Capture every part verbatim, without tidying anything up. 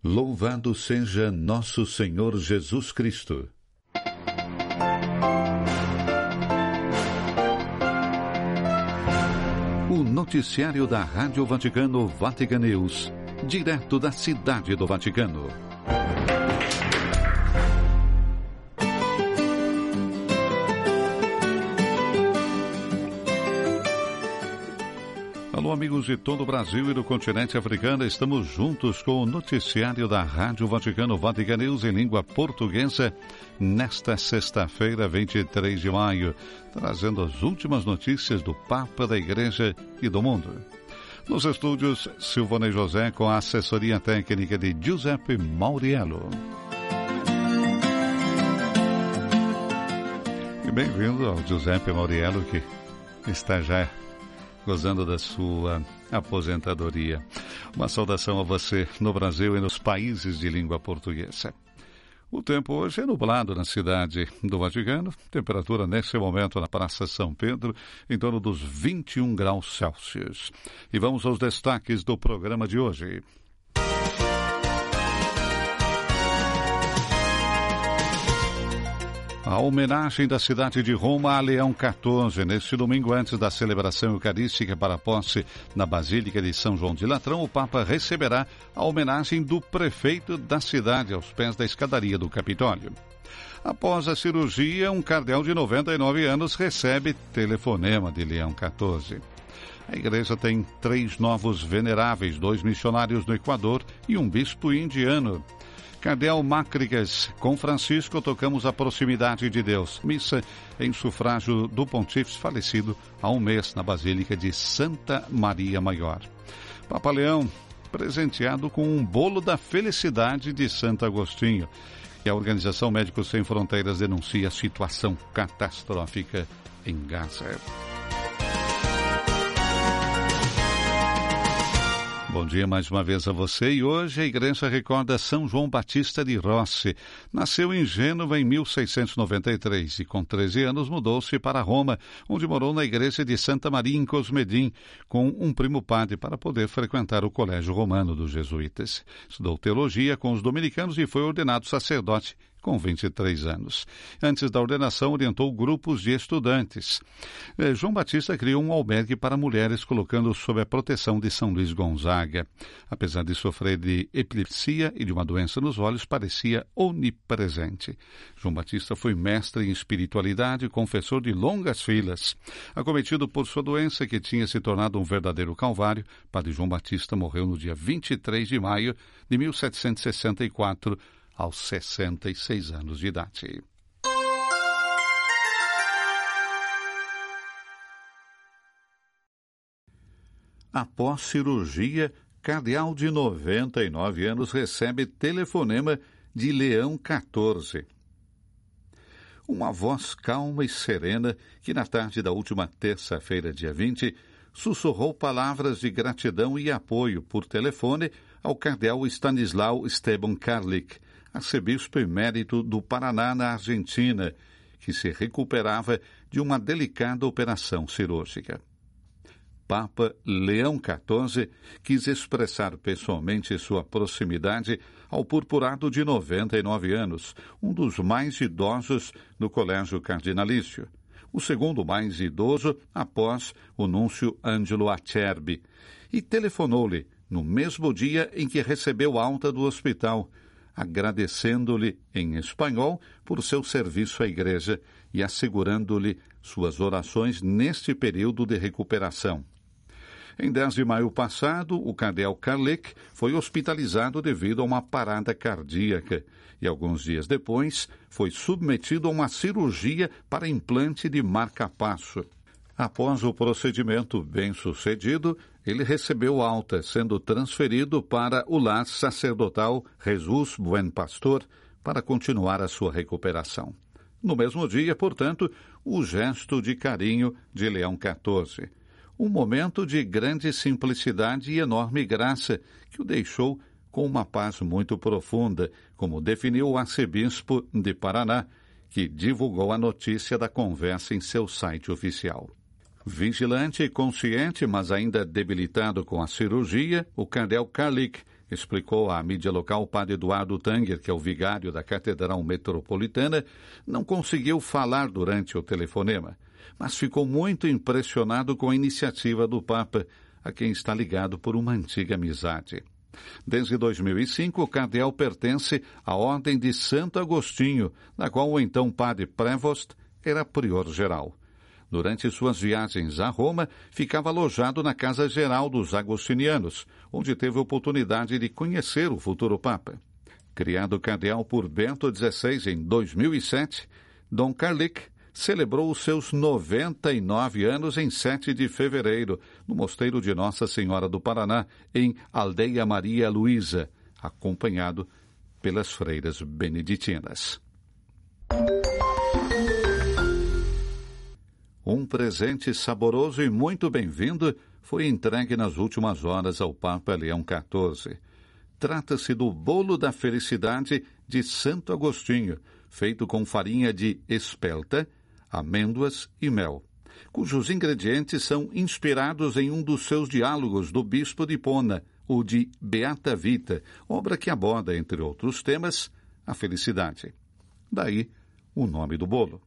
Louvado seja nosso Senhor Jesus Cristo. O noticiário da Rádio Vaticano Vatican News, direto da Cidade do Vaticano. Alô, amigos de todo o Brasil e do continente africano, estamos juntos com o noticiário da Rádio Vaticano Vatican News em língua portuguesa nesta sexta-feira, vinte e três de maio, trazendo as últimas notícias do Papa, da Igreja e do mundo. Nos estúdios, Silvonei José com a assessoria técnica de Giuseppe Mauriello. E bem-vindo ao Giuseppe Mauriello, que está já gozando da sua aposentadoria. Uma saudação a você no Brasil e nos países de língua portuguesa. O tempo hoje é nublado na cidade do Vaticano, temperatura nesse momento na Praça São Pedro em torno dos vinte e um graus Celsius. E vamos aos destaques do programa de hoje. A homenagem da cidade de Roma a Leão quatorze, neste domingo antes da celebração eucarística para a posse na Basílica de São João de Latrão, o Papa receberá a homenagem do prefeito da cidade aos pés da escadaria do Capitólio. Após a cirurgia, um cardeal de noventa e nove anos recebe telefonema de Leão quatorze. A igreja tem três novos veneráveis, dois missionários no Equador e um bispo indiano. Cardeal Mácrigas, com Francisco tocamos a proximidade de Deus. Missa em sufrágio do pontífice falecido há um mês na Basílica de Santa Maria Maior. Papa Leão, presenteado com um bolo da felicidade de Santo Agostinho. E a Organização Médicos Sem Fronteiras denuncia a situação catastrófica em Gaza. Bom dia mais uma vez a você, e hoje a igreja recorda São João Batista de Rossi. Nasceu em Gênova em mil seiscentos e noventa e três e com treze anos mudou-se para Roma, onde morou na igreja de Santa Maria em Cosmedin, com um primo padre para poder frequentar o colégio romano dos jesuítas. Estudou teologia com os dominicanos e foi ordenado sacerdote com vinte e três anos. Antes da ordenação, orientou grupos de estudantes. Eh, João Batista criou um albergue para mulheres, colocando sob a proteção de São Luís Gonzaga. Apesar de sofrer de epilepsia e de uma doença nos olhos, parecia onipresente. João Batista foi mestre em espiritualidade e confessor de longas filas. Acometido por sua doença, que tinha se tornado um verdadeiro calvário, Padre João Batista morreu no dia vinte e três de maio de mil setecentos e sessenta e quatro, aos sessenta e seis anos de idade. Após cirurgia, cardeal de noventa e nove anos recebe telefonema de Leão quatorze. Uma voz calma e serena que na tarde da última terça-feira, dia vinte, sussurrou palavras de gratidão e apoio por telefone ao cardeal Stanislau Esteban Karlik, arcebispo emérito do Paraná, na Argentina, que se recuperava de uma delicada operação cirúrgica. Papa Leão quatorze quis expressar pessoalmente sua proximidade ao purpurado de noventa e nove anos, um dos mais idosos do Colégio Cardinalício, o segundo mais idoso após o núncio Ângelo Acerbi, e telefonou-lhe no mesmo dia em que recebeu alta do hospital, agradecendo-lhe em espanhol por seu serviço à igreja e assegurando-lhe suas orações neste período de recuperação. Em dez de maio passado, o cardeal Karlik foi hospitalizado devido a uma parada cardíaca e, alguns dias depois, foi submetido a uma cirurgia para implante de marca-passo. Após o procedimento bem-sucedido, ele recebeu alta, sendo transferido para o lar sacerdotal Jesus Buen Pastor para continuar a sua recuperação. No mesmo dia, portanto, o gesto de carinho de Leão quatorze. Um momento de grande simplicidade e enorme graça que o deixou com uma paz muito profunda, como definiu o arcebispo de Paraná, que divulgou a notícia da conversa em seu site oficial. Vigilante e consciente, mas ainda debilitado com a cirurgia, o cardeal Karlik explicou à mídia local o padre Eduardo Tanger, que é o vigário da Catedral Metropolitana, não conseguiu falar durante o telefonema, mas ficou muito impressionado com a iniciativa do Papa, a quem está ligado por uma antiga amizade. Desde dois mil e cinco, o cardeal pertence à Ordem de Santo Agostinho, da qual o então padre Prevost era prior geral. Durante suas viagens a Roma, ficava alojado na Casa Geral dos Agostinianos, onde teve oportunidade de conhecer o futuro Papa. Criado cardeal por Bento dezesseis em dois mil e sete, Dom Carlic celebrou os seus noventa e nove anos em sete de fevereiro, no Mosteiro de Nossa Senhora do Paraná, em Aldeia Maria Luísa, acompanhado pelas freiras beneditinas. Um presente saboroso e muito bem-vindo foi entregue nas últimas horas ao Papa Leão quatorze. Trata-se do Bolo da Felicidade de Santo Agostinho, feito com farinha de espelta, amêndoas e mel, cujos ingredientes são inspirados em um dos seus diálogos do bispo de Hipona, o de Beata Vita, obra que aborda, entre outros temas, a felicidade. Daí o nome do bolo.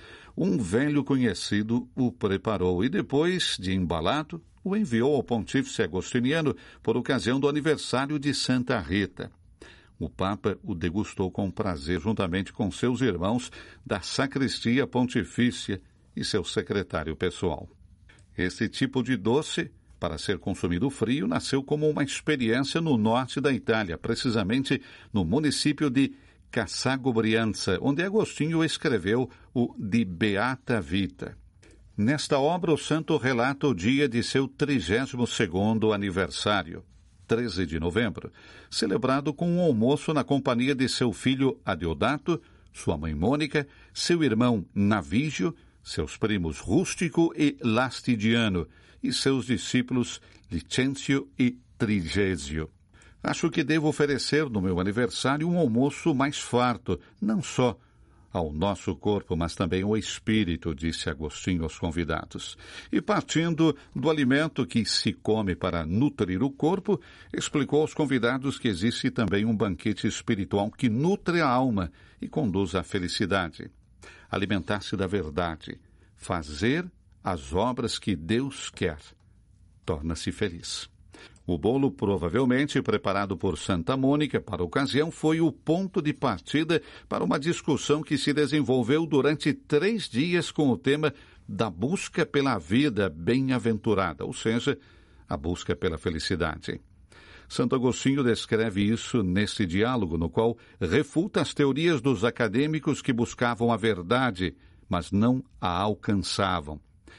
Um velho conhecido o preparou e, depois de embalado, o enviou ao pontífice agostiniano por ocasião do aniversário de Santa Rita. O Papa o degustou com prazer juntamente com seus irmãos da sacristia pontifícia e seu secretário pessoal. Esse tipo de doce, para ser consumido frio, nasceu como uma experiência no norte da Itália, precisamente no município de Cassago Brianza, onde Agostinho escreveu o De Beata Vita. Nesta obra, o santo relata o dia de seu trigésimo segundo aniversário, treze de novembro, celebrado com um almoço na companhia de seu filho Adeodato, sua mãe Mônica, seu irmão Navígio, seus primos Rústico e Lastidiano e seus discípulos Licêncio e Trigésio. Acho que devo oferecer no meu aniversário um almoço mais farto, não só ao nosso corpo, mas também ao espírito, disse Agostinho aos convidados. E partindo do alimento que se come para nutrir o corpo, explicou aos convidados que existe também um banquete espiritual que nutre a alma e conduz à felicidade. Alimentar-se da verdade, fazer as obras que Deus quer, torna-se feliz. O bolo, provavelmente preparado por Santa Mônica para a ocasião, foi o ponto de partida para uma discussão que se desenvolveu durante três dias com o tema da busca pela vida bem-aventurada, ou seja, a busca pela felicidade. Santo Agostinho descreve isso nesse diálogo, no qual refuta as teorias dos acadêmicos que buscavam a verdade, mas não a alcançavam.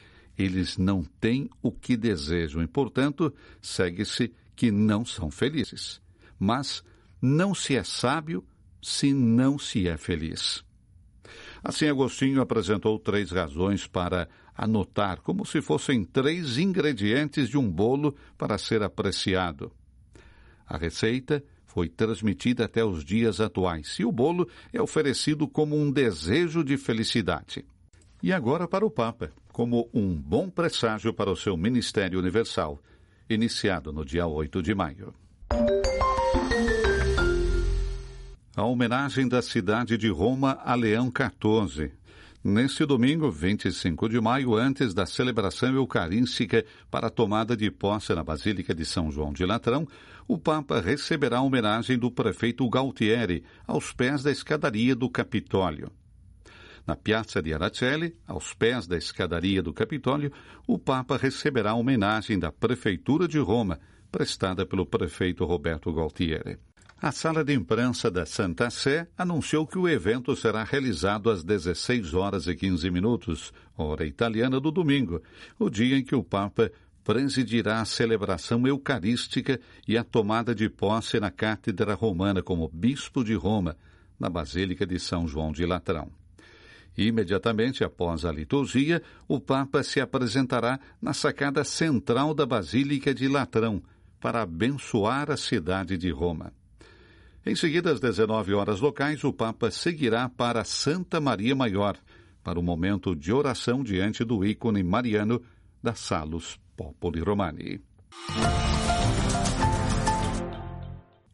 Eles não têm o que desejam e, portanto, segue-se que não são felizes. Mas não se é sábio se não se é feliz. Assim, Agostinho apresentou três razões para anotar, como se fossem três ingredientes de um bolo para ser apreciado. A receita foi transmitida até os dias atuais e o bolo é oferecido como um desejo de felicidade. E agora para o Papa, como um bom presságio para o seu ministério universal, iniciado no dia oito de maio. A homenagem da cidade de Roma a Leão quatorze. Neste domingo, vinte e cinco de maio, antes da celebração eucarística para a tomada de posse na Basílica de São João de Latrão, o Papa receberá a homenagem do prefeito Galtieri aos pés da escadaria do Capitólio. Na Piazza di Aracelli, aos pés da escadaria do Capitólio, o Papa receberá a homenagem da Prefeitura de Roma, prestada pelo prefeito Roberto Galtieri. A sala de imprensa da Santa Sé anunciou que o evento será realizado às dezesseis horas e quinze minutos, hora italiana do domingo, o dia em que o Papa presidirá a celebração eucarística e a tomada de posse na Cátedra Romana como Bispo de Roma, na Basílica de São João de Latrão. Imediatamente após a liturgia, o Papa se apresentará na sacada central da Basílica de Latrão para abençoar a cidade de Roma. Em seguida, às dezenove horas locais, o Papa seguirá para Santa Maria Maior, para o momento de oração diante do ícone mariano da Salus Populi Romani.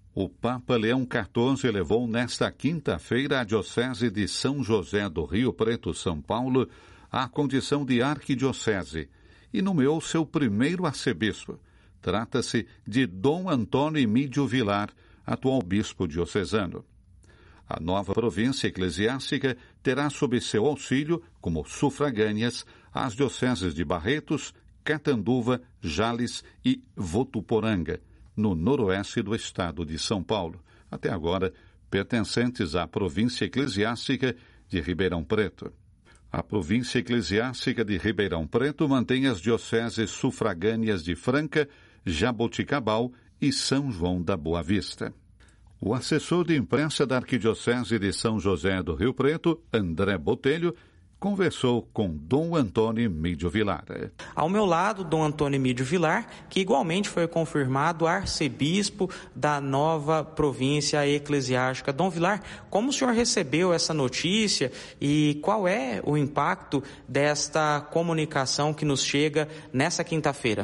O Papa Leão quatorze elevou nesta quinta-feira a Diocese de São José do Rio Preto, São Paulo, à condição de arquidiocese e nomeou seu primeiro arcebispo. Trata-se de Dom Antônio Emídio Vilar, atual bispo diocesano. A nova província eclesiástica terá sob seu auxílio, como sufragâneas, as dioceses de Barretos, Catanduva, Jales e Votuporanga, no noroeste do estado de São Paulo, até agora pertencentes à província eclesiástica de Ribeirão Preto. A província eclesiástica de Ribeirão Preto mantém as dioceses sufragâneas de Franca, Jaboticabal e São João da Boa Vista. O assessor de imprensa da Arquidiocese de São José do Rio Preto, André Botelho, conversou com Dom Antônio Emídio Vilar. Ao meu lado, Dom Antônio Emídio Vilar, que igualmente foi confirmado arcebispo da nova província eclesiástica. Dom Vilar, como o senhor recebeu essa notícia e qual é o impacto desta comunicação que nos chega nessa quinta-feira?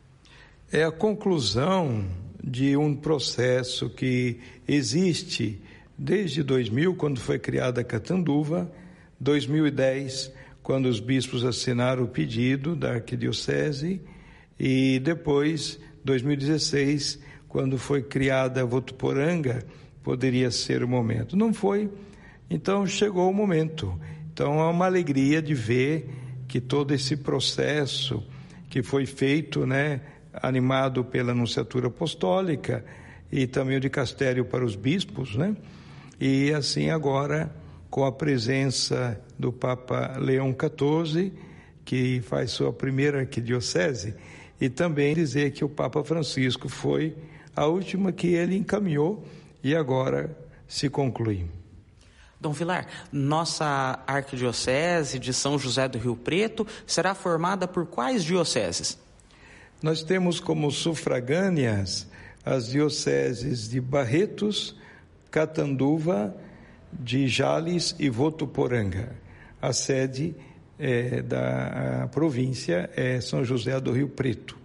É a conclusão de um processo que existe desde dois mil, quando foi criada a Catanduva, dois mil e dez, quando os bispos assinaram o pedido da arquidiocese, e depois, dois mil e dezesseis, quando foi criada a Votuporanga, poderia ser o momento. Não foi, então chegou o momento. Então é uma alegria de ver que todo esse processo que foi feito, né, animado pela Anunciatura Apostólica e também o dicastério para os bispos, né? E assim agora, com a presença do Papa Leão quatorze, que faz sua primeira arquidiocese, e também dizer que o Papa Francisco foi a última que ele encaminhou e agora se conclui. Dom Vilar, nossa arquidiocese de São José do Rio Preto será formada por quais dioceses? Nós temos como sufragâneas as dioceses de Barretos, Catanduva, de Jales e Votuporanga. A sede é, da província é São José do Rio Preto.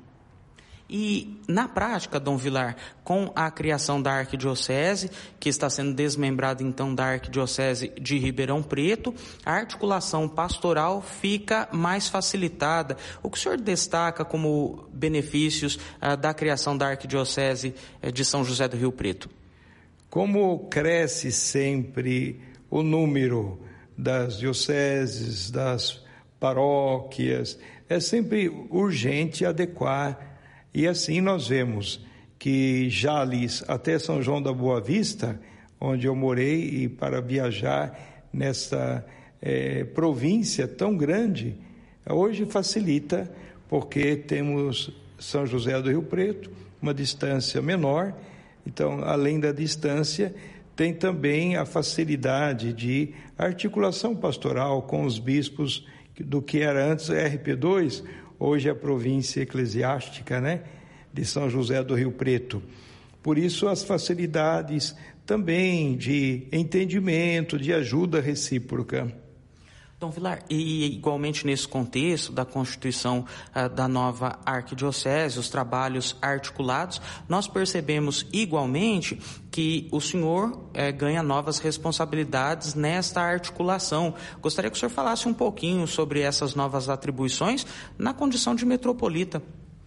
E, na prática, Dom Vilar, com a criação da arquidiocese, que está sendo desmembrada, então, da arquidiocese de Ribeirão Preto, a articulação pastoral fica mais facilitada. O que o senhor destaca como benefícios ah, da criação da arquidiocese eh, de São José do Rio Preto? Como cresce sempre o número das dioceses, das paróquias, é sempre urgente adequar. E assim nós vemos que Jales até São João da Boa Vista, onde eu morei, e para viajar nessa é, província tão grande, hoje facilita, porque temos São José do Rio Preto, uma distância menor. Então, além da distância, tem também a facilidade de articulação pastoral com os bispos do que era antes R P dois, hoje a província eclesiástica, né, de São José do Rio Preto. Por isso, as facilidades também de entendimento, de ajuda recíproca. Dom Vilar, e igualmente nesse contexto da constituição uh, da nova arquidiocese, os trabalhos articulados, nós percebemos igualmente que o senhor uh, ganha novas responsabilidades nesta articulação. Gostaria que o senhor falasse um pouquinho sobre essas novas atribuições na condição de metropolita.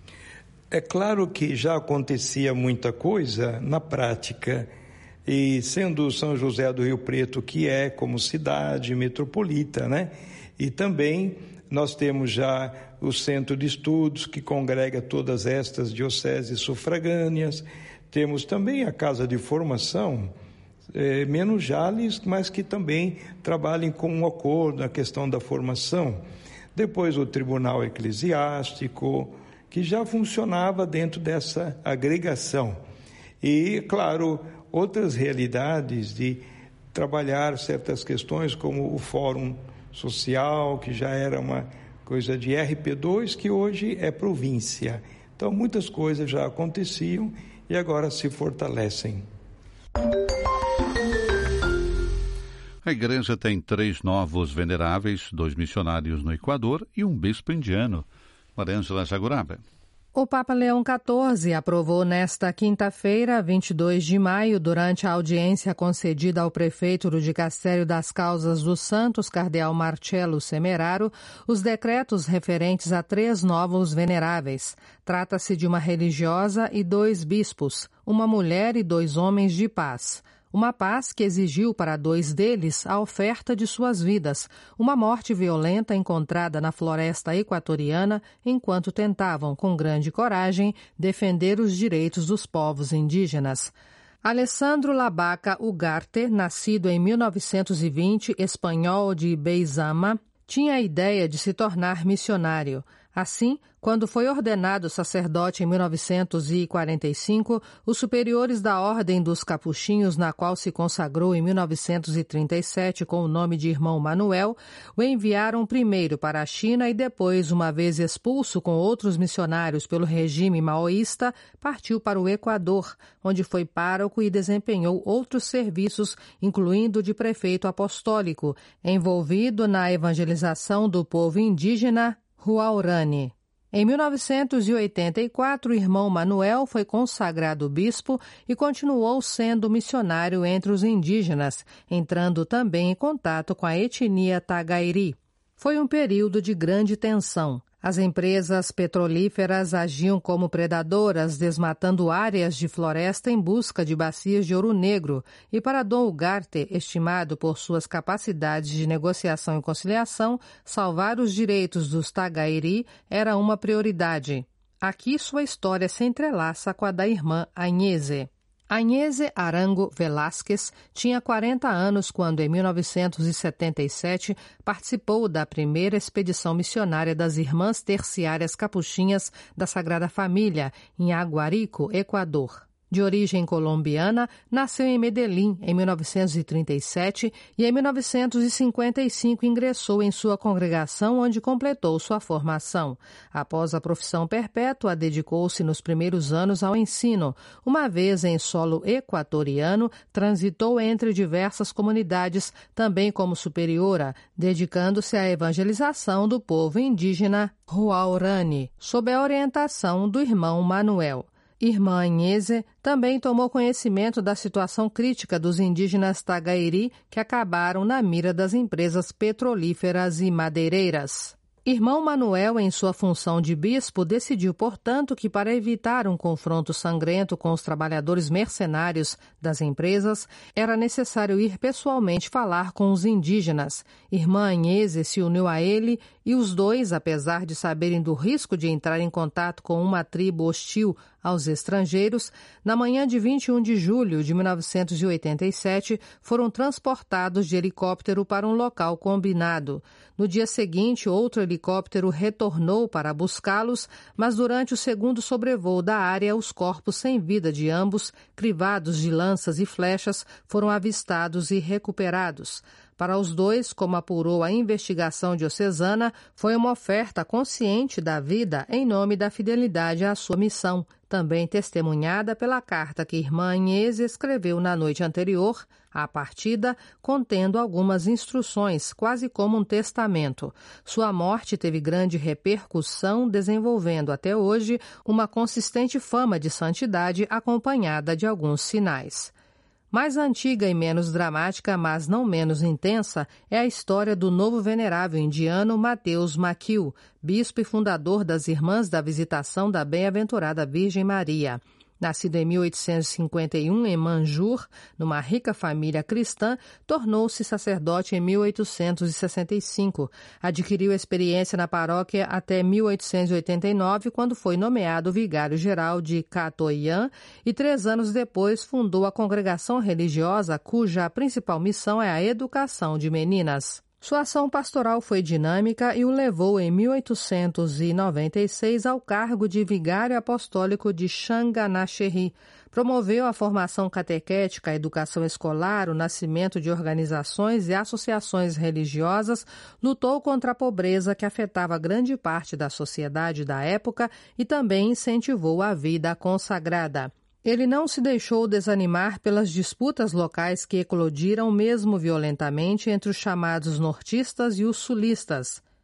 É claro que já acontecia muita coisa na prática. E sendo São José do Rio Preto, que é como cidade metropolita, né? E também nós temos já o Centro de Estudos, que congrega todas estas dioceses sufragâneas. Temos também a Casa de Formação, é, menos Jales, mas que também trabalhem com um acordo na questão da formação. Depois o Tribunal Eclesiástico, que já funcionava dentro dessa agregação. E, claro, outras realidades de trabalhar certas questões, como o Fórum Social, que já era uma coisa de R P dois, que hoje é província. Então, muitas coisas já aconteciam e agora se fortalecem. A igreja tem três novos veneráveis, dois missionários no Equador e um bispo indiano. Mariângela Jaguraba. O Papa Leão quatorze aprovou nesta quinta-feira, vinte e dois de maio, durante a audiência concedida ao prefeito do Dicastério das Causas dos Santos, cardeal Marcello Semeraro, os decretos referentes a três novos veneráveis. Trata-se de uma religiosa e dois bispos, uma mulher e dois homens de paz. Uma paz que exigiu para dois deles a oferta de suas vidas, uma morte violenta encontrada na floresta equatoriana enquanto tentavam, com grande coragem, defender os direitos dos povos indígenas. Alessandro Labaca Ugarte, nascido em mil novecentos e vinte, espanhol de Beizama, tinha a ideia de se tornar missionário. Assim, quando foi ordenado sacerdote em mil novecentos e quarenta e cinco, os superiores da Ordem dos Capuchinhos, na qual se consagrou em mil novecentos e trinta e sete com o nome de Irmão Manuel, o enviaram primeiro para a China e depois, uma vez expulso com outros missionários pelo regime maoísta, partiu para o Equador, onde foi pároco e desempenhou outros serviços, incluindo de prefeito apostólico, envolvido na evangelização do povo indígena Huaorani. Em mil novecentos e oitenta e quatro, o irmão Manuel foi consagrado bispo e continuou sendo missionário entre os indígenas, entrando também em contato com a etnia Tagairi. Foi um período de grande tensão. As empresas petrolíferas agiam como predadoras, desmatando áreas de floresta em busca de bacias de ouro negro, e para Dom Ugarte, estimado por suas capacidades de negociação e conciliação, salvar os direitos dos Tagairi era uma prioridade. Aqui sua história se entrelaça com a da irmã Agnese. Agnese Arango Velásquez tinha quarenta anos quando, em mil novecentos e setenta e sete, participou da primeira expedição missionária das Irmãs Terciárias Capuchinhas da Sagrada Família, em Aguarico, Equador. De origem colombiana, nasceu em Medellín em mil novecentos e trinta e sete e em mil novecentos e cinquenta e cinco ingressou em sua congregação, onde completou sua formação. Após a profissão perpétua, dedicou-se nos primeiros anos ao ensino. Uma vez em solo equatoriano, transitou entre diversas comunidades, também como superiora, dedicando-se à evangelização do povo indígena Huaorani, sob a orientação do irmão Manuel. Irmã Agnese também tomou conhecimento da situação crítica dos indígenas Tagairi que acabaram na mira das empresas petrolíferas e madeireiras. Irmão Manuel, em sua função de bispo, decidiu, portanto, que para evitar um confronto sangrento com os trabalhadores mercenários das empresas, era necessário ir pessoalmente falar com os indígenas. Irmã Agnese se uniu a ele e os dois, apesar de saberem do risco de entrar em contato com uma tribo hostil aos estrangeiros, na manhã de vinte e um de julho de mil novecentos e oitenta e sete, foram transportados de helicóptero para um local combinado. No dia seguinte, outro helicóptero retornou para buscá-los, mas durante o segundo sobrevoo da área, os corpos sem vida de ambos, crivados de lanças e flechas, foram avistados e recuperados. Para os dois, como apurou a investigação diocesana, foi uma oferta consciente da vida em nome da fidelidade à sua missão, também testemunhada pela carta que irmã Agnese escreveu na noite anterior à partida, contendo algumas instruções, quase como um testamento. Sua morte teve grande repercussão, desenvolvendo até hoje uma consistente fama de santidade acompanhada de alguns sinais. Mais antiga e menos dramática, mas não menos intensa, é a história do novo venerável indiano Mateus Makiu, bispo e fundador das Irmãs da Visitação da Bem-aventurada Virgem Maria. Nascido em mil oitocentos e cinquenta e um em Manjur, numa rica família cristã, tornou-se sacerdote em mil oitocentos e sessenta e cinco. Adquiriu experiência na paróquia até mil oitocentos e oitenta e nove, quando foi nomeado vigário-geral de Catoian, e três anos depois fundou a congregação religiosa cuja principal missão é a educação de meninas. Sua ação pastoral foi dinâmica e o levou em mil oitocentos e noventa e seis ao cargo de vigário apostólico de Xanganacherry. Promoveu a formação catequética, a educação escolar, o nascimento de organizações e associações religiosas, lutou contra a pobreza que afetava grande parte da sociedade da época e também incentivou a vida consagrada. Ele não se deixou desanimar pelas disputas locais que eclodiram mesmo violentamente entre os chamados nortistas e os sulistas.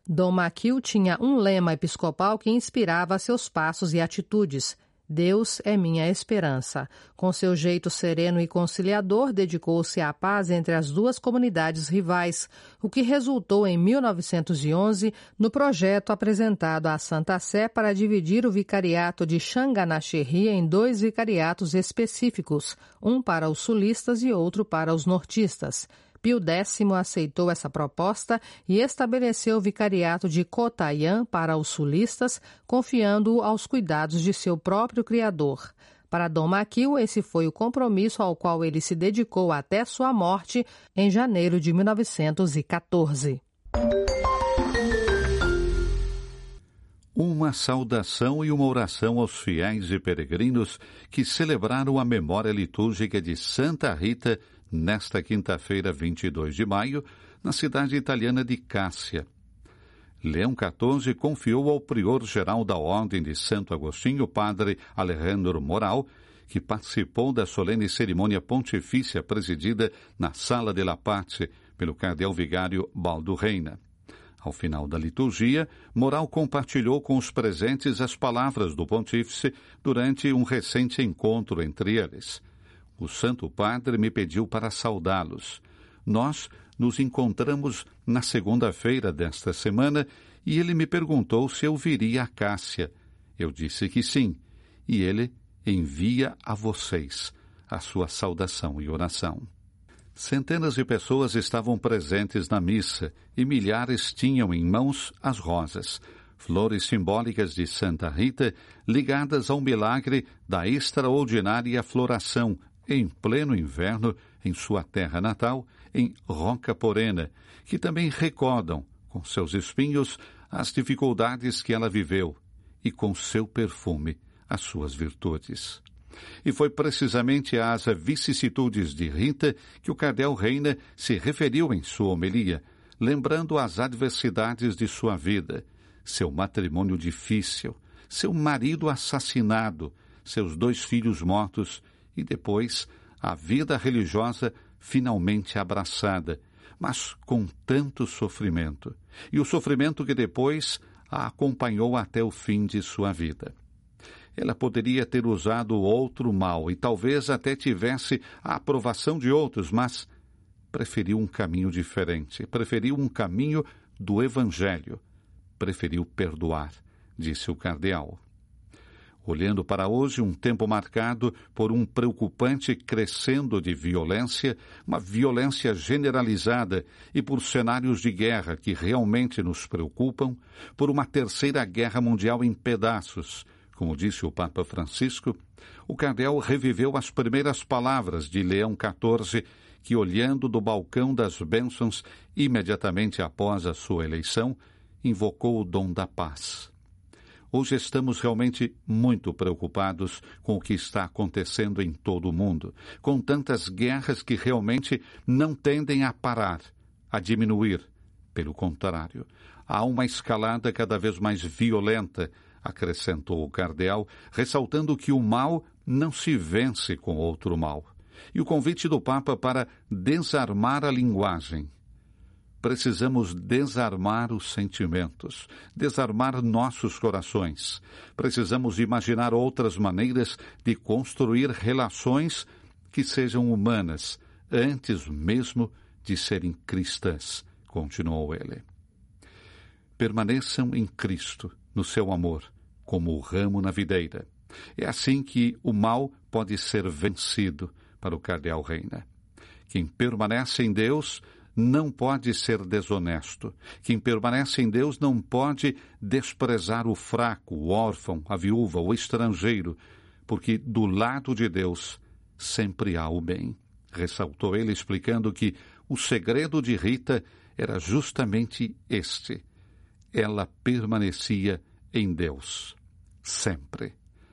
Dom Maquil tinha um lema episcopal que inspirava seus passos e atitudes: Deus é minha esperança. Com seu jeito sereno e conciliador, dedicou-se à paz entre as duas comunidades rivais, o que resultou em mil novecentos e onze no projeto apresentado à Santa Sé para dividir o vicariato de Xanganacherry em dois vicariatos específicos, um para os sulistas e outro para os nortistas. Pio X aceitou essa proposta e estabeleceu o vicariato de Kottayam para os sulistas, confiando-o aos cuidados de seu próprio criador. Para Dom Maquil, esse foi o compromisso ao qual ele se dedicou até sua morte em janeiro de mil novecentos e quatorze. Uma saudação e uma oração aos fiéis e peregrinos que celebraram a memória litúrgica de Santa Rita nesta quinta-feira, vinte e dois de maio, na cidade italiana de Cássia. Leão quatorze confiou ao prior-geral da Ordem de Santo Agostinho, padre Alejandro Moral, que participou da solene cerimônia pontifícia presidida na Sala de la Pace pelo cardeal vigário Baldo Reina. Ao final da liturgia, Moral compartilhou com os presentes as palavras do pontífice durante um recente encontro entre eles. O Santo Padre me pediu para saudá-los. Nós nos encontramos na segunda-feira desta semana e ele me perguntou se eu viria a Cássia. Eu disse que sim, e ele envia a vocês a sua saudação e oração. Centenas de pessoas estavam presentes na missa e milhares tinham em mãos as rosas, flores simbólicas de Santa Rita ligadas ao milagre da extraordinária floração em pleno inverno em sua terra natal, em Roca Porena, que também recordam, com seus espinhos, as dificuldades que ela viveu e, com seu perfume, as suas virtudes. E foi precisamente às vicissitudes de Rita que o cardeal Reina se referiu em sua homilia, lembrando as adversidades de sua vida, seu matrimônio difícil, seu marido assassinado, seus dois filhos mortos e depois a vida religiosa finalmente abraçada, mas com tanto sofrimento, e o sofrimento que depois a acompanhou até o fim de sua vida. Ela poderia ter usado outro mal e talvez até tivesse a aprovação de outros, mas preferiu um caminho diferente, preferiu um caminho do Evangelho, preferiu perdoar, disse o cardeal. Olhando para hoje, um tempo marcado por um preocupante crescendo de violência, uma violência generalizada e por cenários de guerra que realmente nos preocupam, por uma terceira guerra mundial em pedaços, como disse o Papa Francisco, o cardeal reviveu as primeiras palavras de Leão quatorze, que, olhando do balcão das bênçãos, imediatamente após a sua eleição, invocou o dom da paz. Hoje estamos realmente muito preocupados com o que está acontecendo em todo o mundo, com tantas guerras que realmente não tendem a parar, a diminuir. Pelo contrário, há uma escalada cada vez mais violenta, acrescentou o cardeal, ressaltando que o mal não se vence com outro mal. E o convite do Papa para desarmar a linguagem. Precisamos desarmar os sentimentos, desarmar nossos corações. Precisamos imaginar outras maneiras de construir relações que sejam humanas, antes mesmo de serem cristãs, continuou ele. Permaneçam em Cristo, no seu amor, como o ramo na videira. É assim que o mal pode ser vencido, para o cardeal Reina. Quem permanece em Deus não pode ser desonesto. Quem permanece em Deus não pode desprezar o fraco, o órfão, a viúva, o estrangeiro, porque do lado de Deus sempre há o bem. Ressaltou ele, explicando que o segredo de Rita era justamente este. Ela permanecia em Deus, sempre.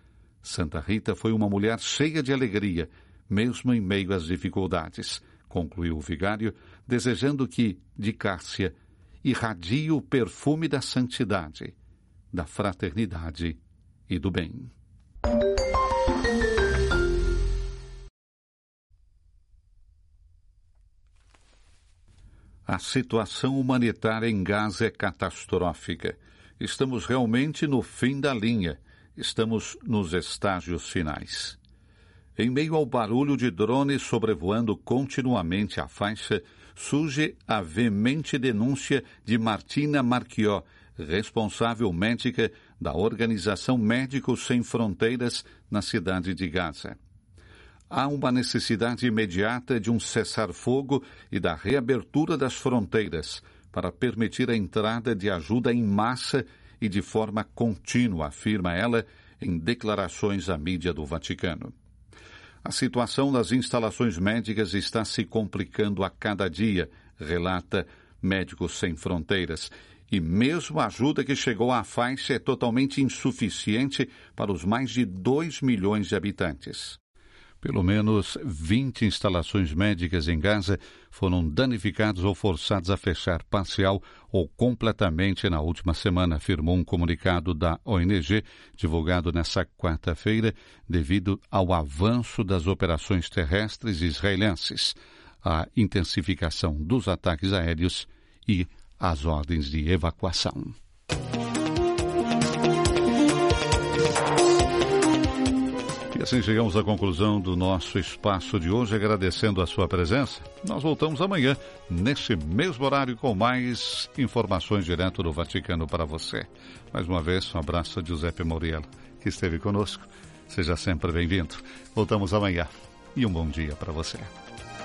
Santa Rita foi uma mulher cheia de alegria, mesmo em meio às dificuldades, concluiu o vigário, desejando que, de Cássia, irradie o perfume da santidade, da fraternidade e do bem. A situação humanitária em Gaza é catastrófica. Estamos realmente no fim da linha. Estamos nos estágios finais. Em meio ao barulho de drones sobrevoando continuamente a faixa, surge a veemente denúncia de Martina Marquió, responsável médica da Organização Médicos Sem Fronteiras na cidade de Gaza. Há uma necessidade imediata de um cessar-fogo e da reabertura das fronteiras para permitir a entrada de ajuda em massa e de forma contínua, afirma ela em declarações à mídia do Vaticano. A situação das instalações médicas está se complicando a cada dia, relata Médicos Sem Fronteiras, e mesmo a ajuda que chegou à faixa é totalmente insuficiente para os mais de dois milhões de habitantes. Pelo menos vinte instalações médicas em Gaza foram danificadas ou forçadas a fechar parcial ou completamente na última semana, afirmou um comunicado da O N G, divulgado nesta quarta-feira, devido ao avanço das operações terrestres israelenses, a intensificação dos ataques aéreos e as ordens de evacuação. E assim chegamos à conclusão do nosso espaço de hoje, agradecendo a sua presença. Nós voltamos amanhã, nesse mesmo horário, com mais informações direto do Vaticano para você. Mais uma vez, um abraço a Giuseppe Moriello, que esteve conosco. Seja sempre bem-vindo. Voltamos amanhã e um bom dia para você.